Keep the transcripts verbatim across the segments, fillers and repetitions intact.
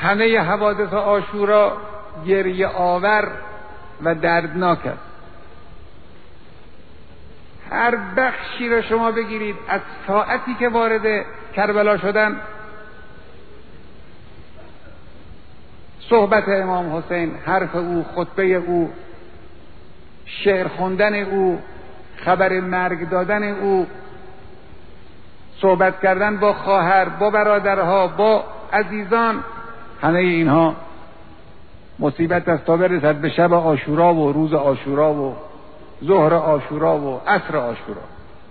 همه حوادث عاشورا گریه آور و دردناک است. هر بخشی را شما بگیرید از ساعتی که وارد کربلا شدن، صحبت امام حسین، حرف او، خطبه او، شعر خوندن او، خبر مرگ دادن او، صحبت کردن با خواهر، با برادرها، با عزیزان، همه اینها مصیبت است تا برسد به شب عاشورا و روز عاشورا و ظهر عاشورا و عصر عاشورا.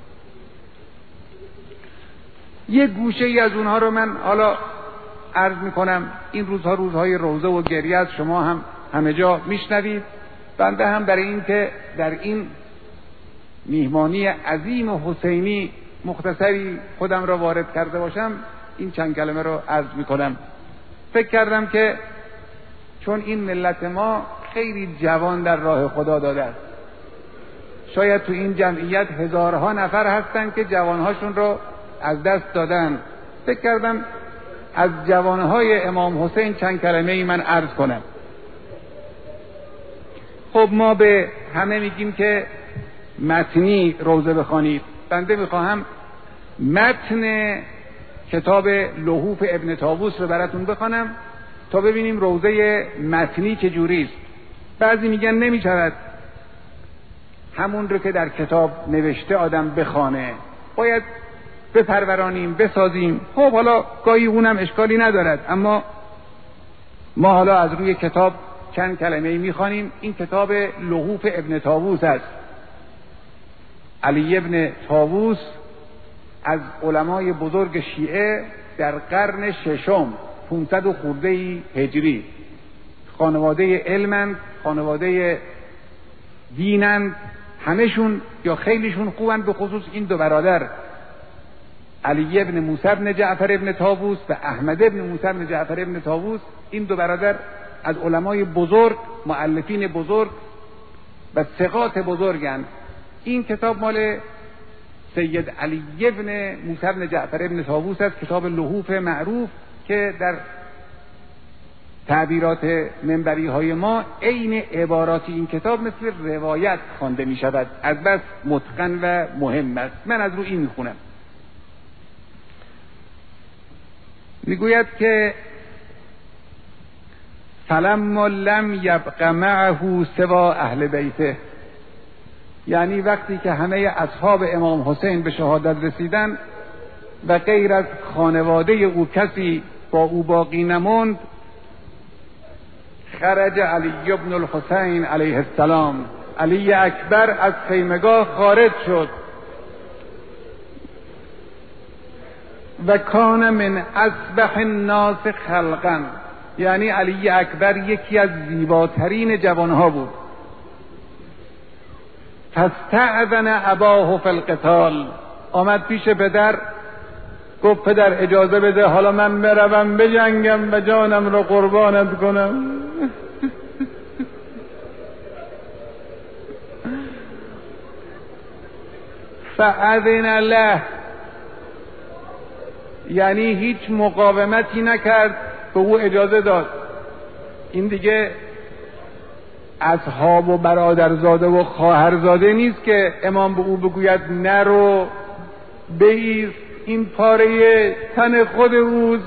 یه گوشه ای از اونها رو من حالا عرض میکنم. این روزها روزهای روزه و گریه است، شما هم همه جا میشنوید. بنده هم برای این که در این میهمانی عظیم حسینی مختصری خودم را وارد کرده باشم، این چند کلمه رو عرض میکنم. فکر کردم که چون این ملت ما خیلی جوان در راه خدا داده است، شاید تو این جمعیت هزارها نفر هستن که جوانهاشون رو از دست دادن، فکر کردم از جوانهای امام حسین چند کلمه ای من عرض کنم. خب ما به همه میگیم که متنی روزه بخوانید. بنده میخواهم متن کتاب لحوف ابن طاووس رو براتون بخوانم تا ببینیم روزه متنی چجوری است. بعضی میگن نمیشود همون رو که در کتاب نوشته آدم بخوانه، باید بپرورانیم، بسازیم. خب حالا گاهی اونم اشکالی ندارد، اما ما حالا از روی کتاب چند کلمه میخوانیم. این کتاب لحوف ابن طاووس است. علی ابن طاووس از علمای بزرگ شیعه در قرن ششم، پانصد و خورده هجری، خانواده علمند، خانواده دینند، همشون یا خیلیشون خوبند، به خصوص این دو برادر علی ابن موسی ابن جعفر ابن طاووس و احمد ابن موسی ابن جعفر ابن طاووس. این دو برادر از علمای بزرگ، مؤلفین بزرگ و ثقات بزرگند. این کتاب مال سید علی ابن موسی ابن جعفر ابن طاووس است، کتاب لحوف معروف که در تعبیرات منبری های ما عین عبارات این کتاب مثل روایت خوانده می شود، از بس متقن و مهم است. من از رو این می خونم. می گوید که فلما لم یبق معه سوا اهل بیته، یعنی وقتی که همه اصحاب امام حسین به شهادت رسیدن و غیر از خانواده او کسی با او باقی نموند، خرج علی ابن الحسین علیه السلام، علی اکبر از خیمگاه خارج شد و کان من اصبح الناس خلقا، یعنی علی اکبر یکی از زیباترین جوانها بود. فاستأذن اباه فی القتال، آمد پیش پدر، گفت پدر اجازه بده حالا من بروم بجنگم و جانم رو قربانت کنم. فاذن له، یعنی هیچ مقاومتی نکرد، به او اجازه داد. این دیگه اصحاب و برادرزاده و خواهرزاده نیست که امام به او بگوید نرو بایست، این پاره تن خود اوست،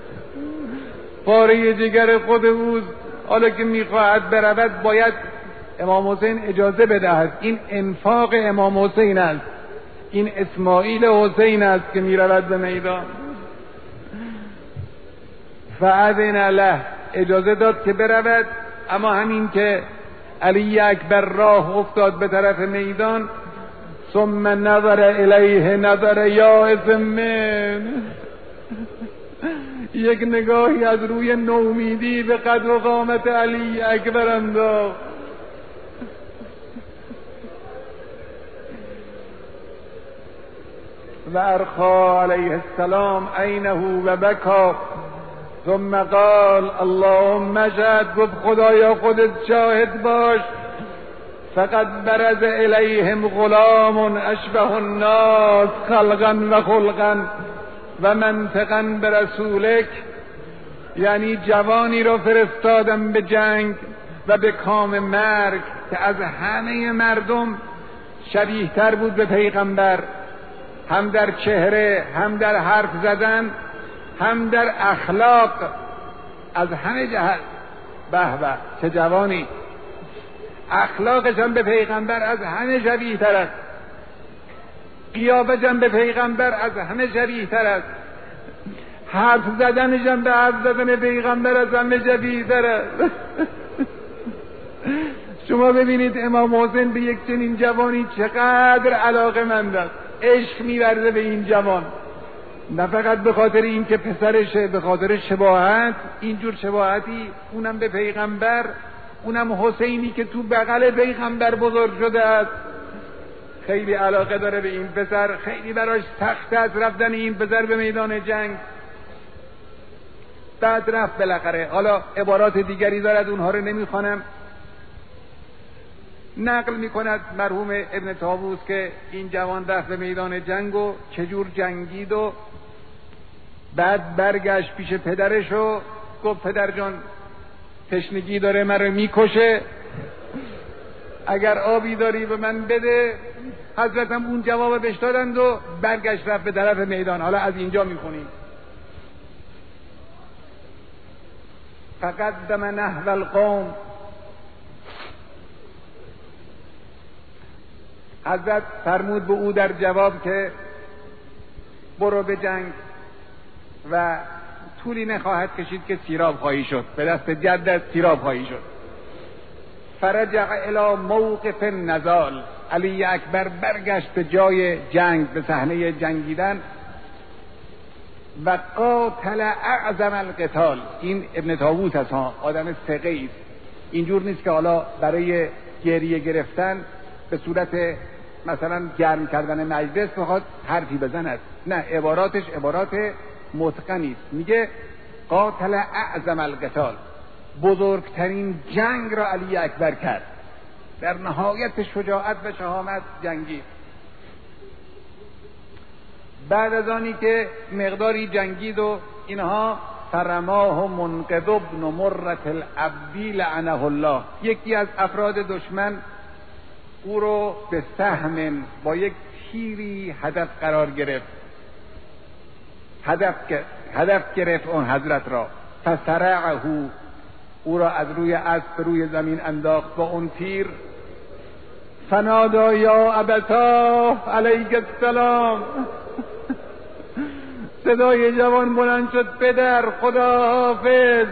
پاره جگر خود اوست، حالا که میخواهد برود باید امام حسین اجازه بدهد. این انفاق امام حسین است، این اسماعیل حسین است که میرود به میدان. فاذن له، اجازه داد که برود. اما همین که علی اکبر راه افتاد به طرف میدان، ثم نظر الیه نظر یائس من، یک نگاهی از روی نومیدی به قدر و قامت علی اکبر انداخت. و ارخا علیه السلام عینه و بکا، ثم قال اللهم اشهد، گفت خدایا خودت شاهد باش، فقد برز الیهم غلام اشبه الناس خلقا و خلقا و منطقا برسولک، یعنی جوانی را فرستادم به جنگ و به کام مرگ که از همه مردم شبیه تر بود به پیغمبر، هم در چهره، هم در حرف زدن، هم در اخلاق، از همه جهت. به به چه جوانی، اخلاقش هم به پیغمبر از همه شبیه تر است، قیافش هم به پیغمبر از همه شبیه تر است، حرف زدنش هم به حرف زدن پیغمبر از همه شبیه تر است. شما ببینید امام حسین به یک چنین جوانی چقدر علاقه‌مند است، عشق می‌ورزه به این جوان، نه فقط به خاطر این که پسرشه، به خاطر شباهت، اینجور شباهتی، اونم به پیغمبر، اونم حسینی که تو بغل پیغمبر بزرگ شده است. خیلی علاقه داره به این پسر، خیلی براش سخت است رفتن این پسر به میدان جنگ. بعد رفت بالاخره. حالا عبارات دیگری دارد، اونها رو نمیخوانم. نقل میکند مرحوم ابن طاووس که این جوان رفت به میدان جنگ و چجور جنگید و بعد برگشت پیش پدرش و گفت پدر جان تشنگی داره مرا میکشه، اگر آبی داری به من بده. حضرتم اون جواب بهش دادند و برگشت رفت به طرف میدان. حالا از اینجا میخونیم: فقدم نحو القوم. حضرت فرمود به او در جواب که برو به جنگ و طولی نخواهد کشید که سیراب خواهی شد، به دست جدت سیراب خواهی شد. فرجع الی موقف النضال. علی اکبر برگشت به جای جنگ، به صحنه جنگیدن. و قاتل اعظم القتال. این ابن طاووس است ها، آدم ثقه است، اینجور نیست که حالا برای گریه گرفتن به صورت مثلا گرم کردن مجلس بخواد حرفی بزند، نه، عباراتش عبارات متقنی است. میگه قاتل اعظم القتال، بزرگترین جنگ را علی اکبر کرد، در نهایت شجاعت و شهامت جنگید. بعد از آنی که مقداری جنگید و اینها، فرماه منقذ بن مرة العبدی لعنه الله، یکی از افراد دشمن او رو به سهم با یک تیری هدف قرار گرفت، هدف هدف گرفت اون حضرت را. فسرعه، او را از روی اسب روی زمین انداخت با اون تیر. فنادا یا ابتا علیک السلام. صدای جوان بلند شد: پدر خدا حافظ،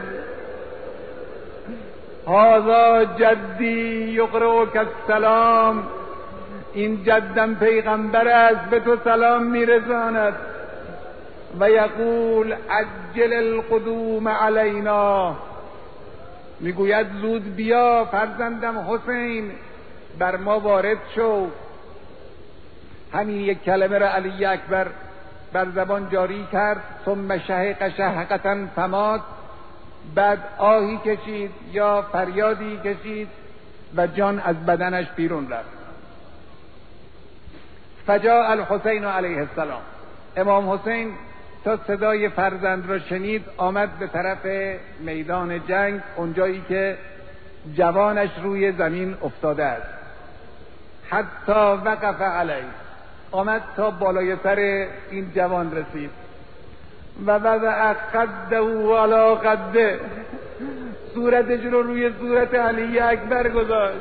هذا جدی یقرئک السلام. این جدم پیغمبر است، به تو سلام میرساند. و یقول عجل القدوم علینا، میگوید زود بیا فرزندم حسین، بر ما وارد شو. همین یک کلمه را علی اکبر بر زبان جاری کرد. ثم شهق شهقة فمات، بعد آهی کشید یا فریادی کشید و جان از بدنش بیرون رفت. فجاء الحسین علیه السلام. امام حسین تا صدای فرزند را شنید آمد به طرف میدان جنگ، اونجایی که جوانش روی زمین افتاده است. حتی وقف علیه، آمد تا بالای سر این جوان رسید. و وضع قده علی قده، صورتش رو روی صورت علی اکبر گذاشت.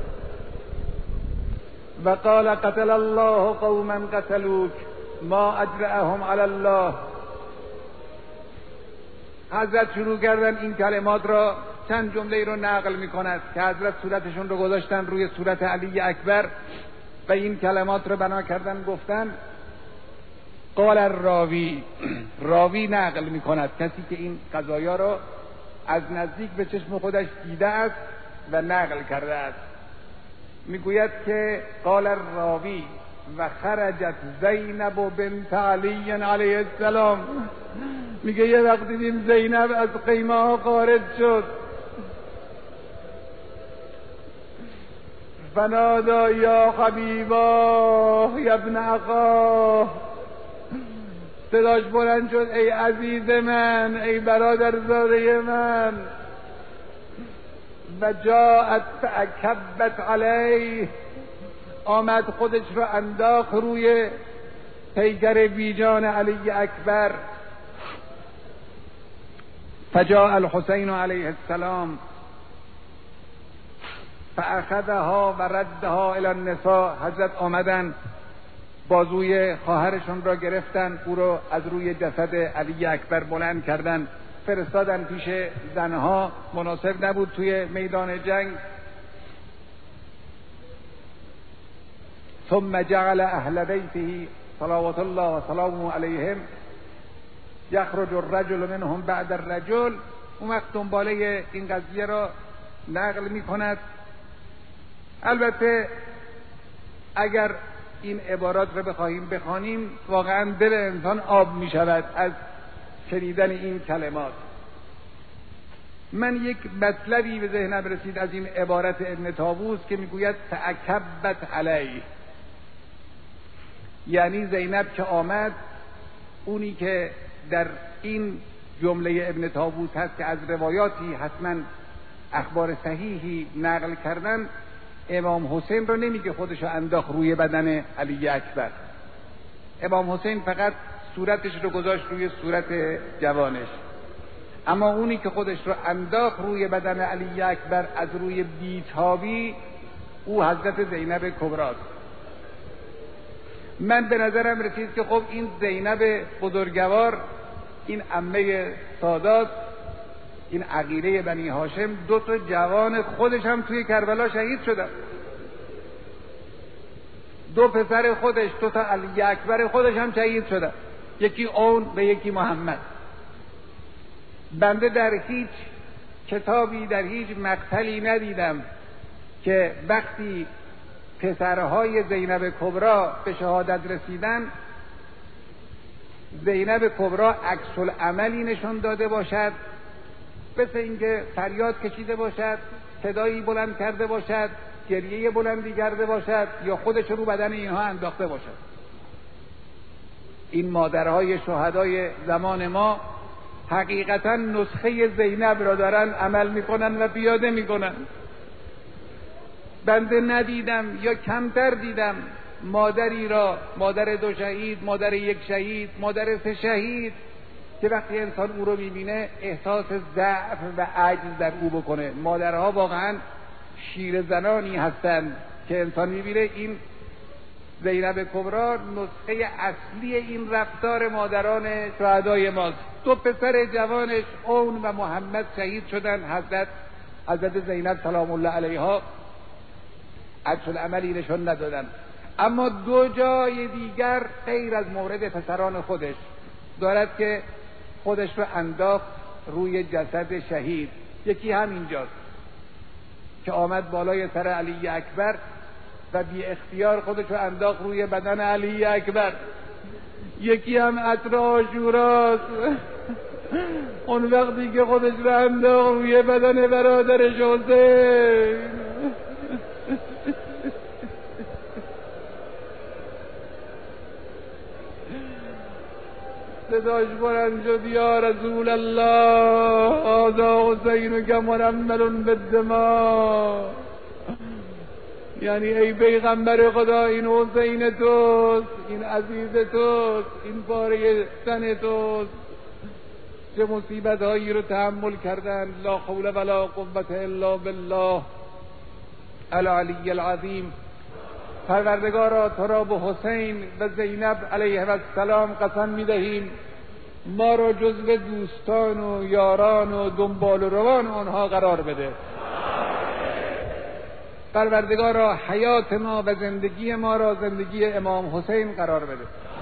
و قال قتل الله قوما قتلوک ما اجرأهم علی الله. حضرت شروع کردن این کلمات را، چند جمله رو نقل می کند که حضرت صورتشون رو گذاشتن روی صورت علی اکبر و این کلمات رو بنا کردن گفتن. قال الراوی، راوی نقل می کند، کسی که این قضایا رو از نزدیک به چشم خودش دیده است و نقل کرده است، میگوید که قال الراوی و خرجت زینب بنت علی علیه السلام. میگه یه وقت دیدیم زینب از خیمه ها خارج شد. فنادا یا حبیبا یا ابن اخاه، صداش بلند شد ای عزیز من، ای برادرزاده من. و جاءت فاکبت علیه، آمد خودش رو انداخت روی پیکر بیجان علی اکبر. فجاء الحسین علیه السلام فاخذها و ردها الی النساء. حضرت آمدن بازوی خواهرشون را گرفتن، او را از روی جسد علی اکبر بلند کردن، فرستادن پیش زنها. مناسب نبود توی میدان جنگ. ثم جعل اهل بیته صلوات الله و سلامه علیهم یخرج الرجل منهم بعد الرجل. اون وقت دنباله این قضیه را نقل می کند. البته اگر این عبارات رو بخواهیم بخوانیم واقعا دل انسان آب می شود از شنیدن این کلمات. من یک مطلبی به ذهنم رسید از این عبارت ابن طاووس که میگوید فاکبت علیه، یعنی زینب که آمد، اونی که در این جمله ابن طاووس هست که از روایاتی حتما اخبار صحیحی نقل کردن، امام حسین رو نمیگه خودشو انداخت روی بدن علی اکبر. امام حسین فقط صورتش رو گذاشت روی صورت جوانش، اما اونی که خودش رو انداخت روی بدن علی اکبر از روی بیتابی، او حضرت زینب کبراست. من به نظرم رسید که خب این زینب بزرگوار، این عمه سادات، این عقیله بنی هاشم، دو تا جوان خودش هم توی کربلا شهید شدن. دو پسر خودش، دو تا علی اکبر خودش هم شهید شدن، یکی اون و یکی محمد. بنده در هیچ کتابی، در هیچ مقتلی ندیدم که وقتی پسرهای زینب کبرا به شهادت رسیدن، زینب کبرا عکس العملی نشون داده باشد، مثل اینکه فریاد کشیده باشد، صدایی بلند کرده باشد، گریه بلندی کرده باشد یا خودش رو بدن اینها انداخته باشد. این مادرهای شهدای زمان ما حقیقتا نسخه زینب را دارن عمل میکنن و پیاده میکنن. بنده ندیدم یا کمتر دیدم مادری را، مادر دو شهید، مادر یک شهید، مادر سه شهید، که وقتی انسان او رو میبینه احساس ضعف و عجز در او بکنه. مادرها واقعا شیر زنانی هستند که انسان میبینه. این زینب کبرا نسخه اصلی این رفتار مادران شهدای ماست. دو پسر جوانش اون و محمد شهید شدن. حضرت حضرت زینب سلام الله علیها عکس العملی نشون ندادن. اما دو جای دیگر غیر از مورد پسران خودش دارد که خودش رو انداخت روی جسد شهید. یکی همینجاست که آمد بالای سر علی اکبر و بی اختیار خودش رو انداخت روی بدن علی اکبر. یکی هم عطر عاشوراست، اون وقتی که خودش رو انداخت روی بدن برادرش حسین. صداش بلند شد یا رسول الله هذا حسین که مرمل بالدماء، یعنی ای پیغمبر خدا این حسین توست، این عزیز توست، این پاره تن توست. چه مصیبت هایی رو تحمل کردن. لا حول ولا قوة الا بالله العلی العظیم. پروردگارا تو را به حسین و زینب علیه السلام قسم میدهیم ما را جزو دوستان و یاران و دنبال روان آنها قرار بده. پروردگارا حیات ما و زندگی ما را زندگی امام حسین قرار بده.